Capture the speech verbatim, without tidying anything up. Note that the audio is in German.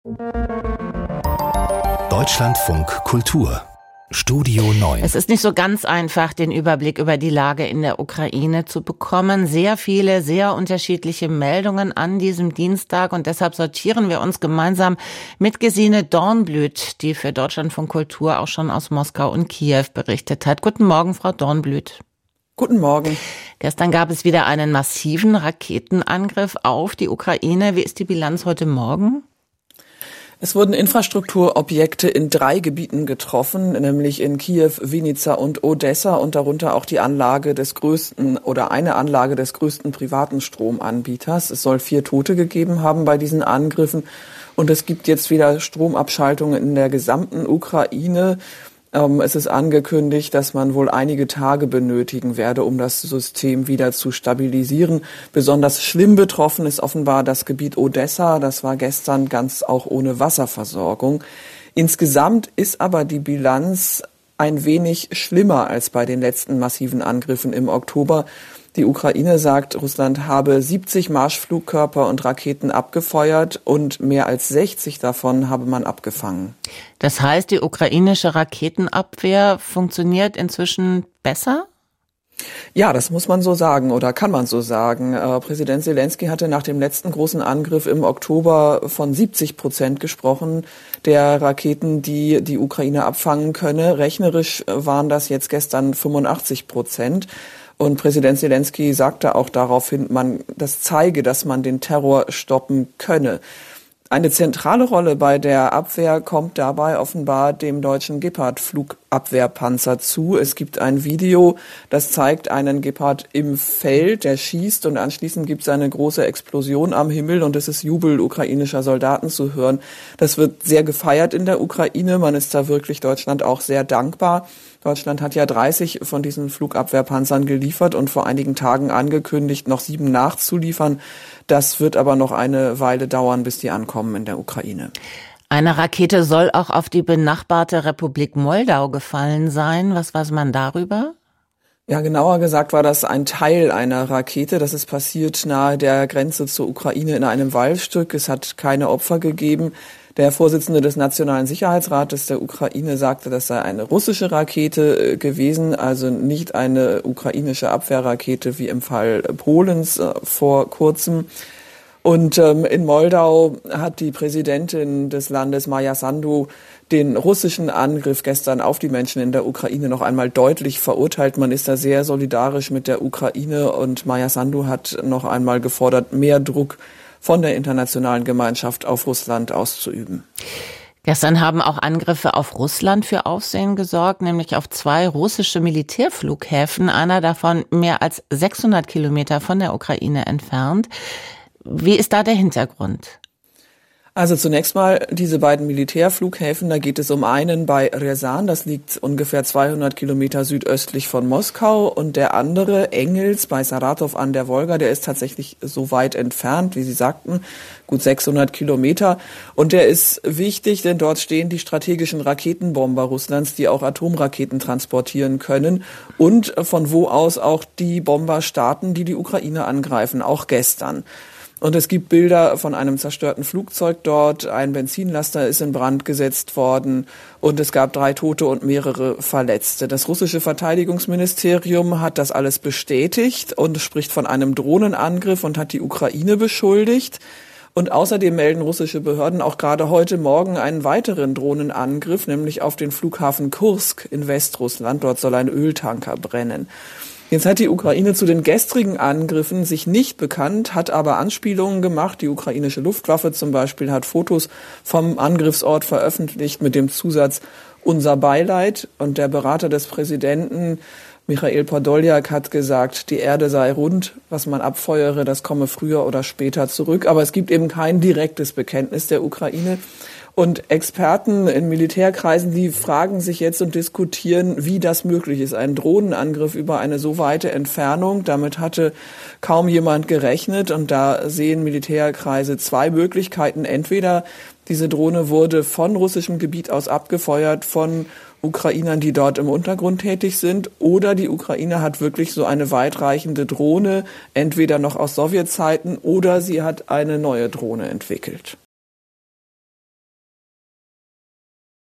Deutschlandfunk Kultur Studio neun. Es ist nicht so ganz einfach, den Überblick über die Lage in der Ukraine zu bekommen. Sehr viele, sehr unterschiedliche Meldungen an diesem Dienstag und deshalb sortieren wir uns gemeinsam mit Gesine Dornblüt, die für Deutschlandfunk Kultur auch schon aus Moskau und Kiew berichtet hat. Guten Morgen, Frau Dornblüt. Guten Morgen. Gestern gab es wieder einen massiven Raketenangriff auf die Ukraine. Wie ist die Bilanz heute Morgen? Es wurden Infrastrukturobjekte in drei Gebieten getroffen, nämlich in Kiew, Vinica und Odessa und darunter auch die Anlage des größten oder eine Anlage des größten privaten Stromanbieters. Es soll vier Tote gegeben haben bei diesen Angriffen und es gibt jetzt wieder Stromabschaltungen in der gesamten Ukraine. Es ist angekündigt, dass man wohl einige Tage benötigen werde, um das System wieder zu stabilisieren. Besonders schlimm betroffen ist offenbar das Gebiet Odessa. Das war gestern ganz auch ohne Wasserversorgung. Insgesamt ist aber die Bilanz ein wenig schlimmer als bei den letzten massiven Angriffen im Oktober. Die Ukraine sagt, Russland habe siebzig Marschflugkörper und Raketen abgefeuert und mehr als sechzig davon habe man abgefangen. Das heißt, die ukrainische Raketenabwehr funktioniert inzwischen besser? Ja, das muss man so sagen oder kann man so sagen. Äh, Präsident Selenskyj hatte nach dem letzten großen Angriff im Oktober von siebzig Prozent gesprochen, der Raketen, die die Ukraine abfangen könne. Rechnerisch waren das jetzt gestern fünfundachtzig Prozent. Und Präsident Selenskyj sagte auch daraufhin, man, das zeige, dass man den Terror stoppen könne. Eine zentrale Rolle bei der Abwehr kommt dabei offenbar dem deutschen Gepard-Flugabwehrpanzer zu. Es gibt ein Video, das zeigt einen Gepard im Feld, der schießt und anschließend gibt es eine große Explosion am Himmel und es ist Jubel ukrainischer Soldaten zu hören. Das wird sehr gefeiert in der Ukraine. Man ist da wirklich Deutschland auch sehr dankbar. Deutschland hat ja dreißig von diesen Flugabwehrpanzern geliefert und vor einigen Tagen angekündigt, noch sieben nachzuliefern. Das wird aber noch eine Weile dauern, bis die ankommen in der Ukraine. Eine Rakete soll auch auf die benachbarte Republik Moldau gefallen sein. Was weiß man darüber? Ja, genauer gesagt war das ein Teil einer Rakete. Das ist passiert nahe der Grenze zur Ukraine in einem Waldstück. Es hat keine Opfer gegeben. Der Vorsitzende des Nationalen Sicherheitsrates der Ukraine sagte, das sei eine russische Rakete gewesen, also nicht eine ukrainische Abwehrrakete wie im Fall Polens äh, vor kurzem. Und ähm, in Moldau hat die Präsidentin des Landes, Maja Sandu, den russischen Angriff gestern auf die Menschen in der Ukraine noch einmal deutlich verurteilt. Man ist da sehr solidarisch mit der Ukraine und Maja Sandu hat noch einmal gefordert, mehr Druck von der internationalen Gemeinschaft auf Russland auszuüben. Gestern haben auch Angriffe auf Russland für Aufsehen gesorgt, nämlich auf zwei russische Militärflughäfen, einer davon mehr als sechshundert Kilometer von der Ukraine entfernt. Wie ist da der Hintergrund? Also zunächst mal diese beiden Militärflughäfen, da geht es um einen bei Rjasan, das liegt ungefähr zweihundert Kilometer südöstlich von Moskau und der andere, Engels bei Saratow an der Wolga, der ist tatsächlich so weit entfernt, wie Sie sagten, gut sechshundert Kilometer und der ist wichtig, denn dort stehen die strategischen Raketenbomber Russlands, die auch Atomraketen transportieren können und von wo aus auch die Bomber starten, die die Ukraine angreifen, auch gestern. Und es gibt Bilder von einem zerstörten Flugzeug dort. Ein Benzinlaster ist in Brand gesetzt worden und es gab drei Tote und mehrere Verletzte. Das russische Verteidigungsministerium hat das alles bestätigt und spricht von einem Drohnenangriff und hat die Ukraine beschuldigt. Und außerdem melden russische Behörden auch gerade heute Morgen einen weiteren Drohnenangriff, nämlich auf den Flughafen Kursk in Westrussland. Dort soll ein Öltanker brennen. Jetzt hat die Ukraine zu den gestrigen Angriffen sich nicht bekannt, hat aber Anspielungen gemacht. Die ukrainische Luftwaffe zum Beispiel hat Fotos vom Angriffsort veröffentlicht mit dem Zusatz "Unser Beileid". Und der Berater des Präsidenten, Michail Podoljak, hat gesagt, die Erde sei rund, was man abfeuere, das komme früher oder später zurück. Aber es gibt eben kein direktes Bekenntnis der Ukraine. Und Experten in Militärkreisen, die fragen sich jetzt und diskutieren, wie das möglich ist. Ein Drohnenangriff über eine so weite Entfernung, damit hatte kaum jemand gerechnet. Und da sehen Militärkreise zwei Möglichkeiten. Entweder diese Drohne wurde von russischem Gebiet aus abgefeuert, von Ukrainern, die dort im Untergrund tätig sind, oder die Ukraine hat wirklich so eine weitreichende Drohne, entweder noch aus Sowjetzeiten oder sie hat eine neue Drohne entwickelt.